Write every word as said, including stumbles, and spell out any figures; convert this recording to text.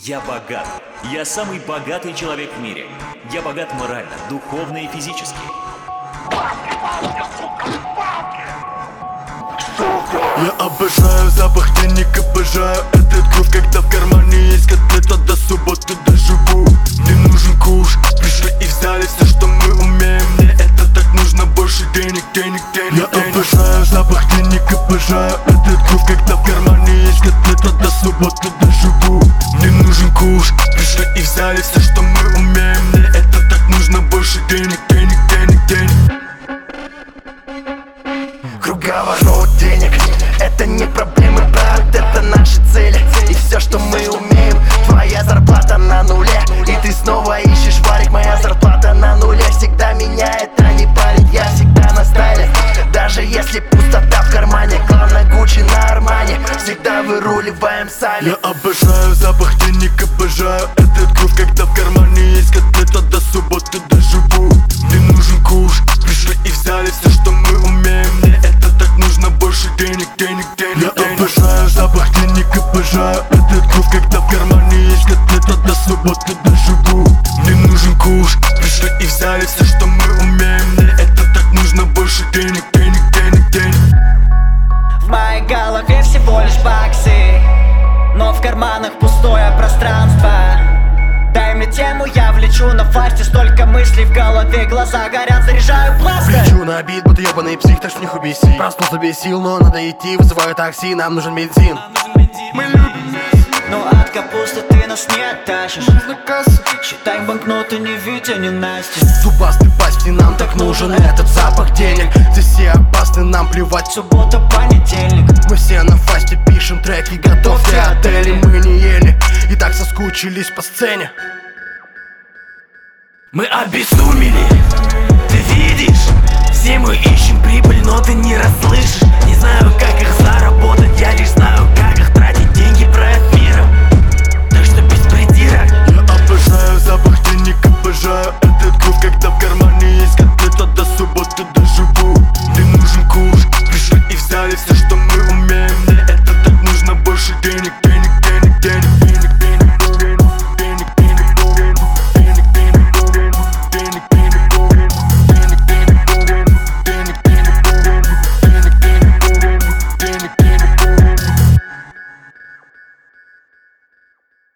Я богат. Я самый богатый человек в мире. Я богат морально, духовно и физически. Я обожаю запах денег, обожаю этот грув. Когда в кармане есть котлета, до субботы доживу. Мне нужен куш, пришли и взяли все, что мы умеем. Мне это так нужно, больше денег, денег, денег. Я денег. Обожаю запах денег, обожаю этот грув. Когда в кармане есть котлета, до субботы доживу. Мне нужен куш, пришли и взяли все, что мы умеем. Мне это так нужно, больше денег, денег, денег, денег. Круговорот денег — это не проблемы, брат, это наши цели. И все, что мы умеем, твоя зарплата на нуле. И ты снова ищешь варик, моя зарплата на нуле. Всегда меня это не парит, я всегда на стайле. Даже если пустота в кармане, главное Гуччи на Армани. Всегда выруливаем сами. Я обожаю запах денег, обожаю этот грув. Когда в кармане есть котлета, до субботы доживу. Мне нужен куш, пришли и взяли все, что мы умеем. Мне это так нужно, больше денег, денег, денег. Я денег. Обожаю запах денег, обожаю этот грув. Когда в кармане есть котлета, до субботы доживу. Мне нужен куш, пришли и взяли все, что мы умеем. Мне это так нужно, больше денег, денег, денег, денег. В моей голове всего лишь баксы, но в карманах пустое пространство. Дай мне тему, я влечу на фасте. Столько мыслей в голове, глаза горят, заряжаю пластырь. Влечу на бит, будто ебаный псих, так что не убеси. Проснулся без сил, но надо идти. Вызываю такси, нам нужен бензин. Мы любим весь. Но от капусты ты нас не оттащишь. Считай банкноты, не Витя, не Настя. Зубастый пасти, нам так нужен этот запах денег. Здесь все опасны, нам плевать. Суббота, понедельник. Мы все на фасте пишем треки, готовьте отели. Мы не ели и так соскучились по сцене. Мы обезумели, ты видишь? Все мы ищем прибыль, но ты не расслышишь.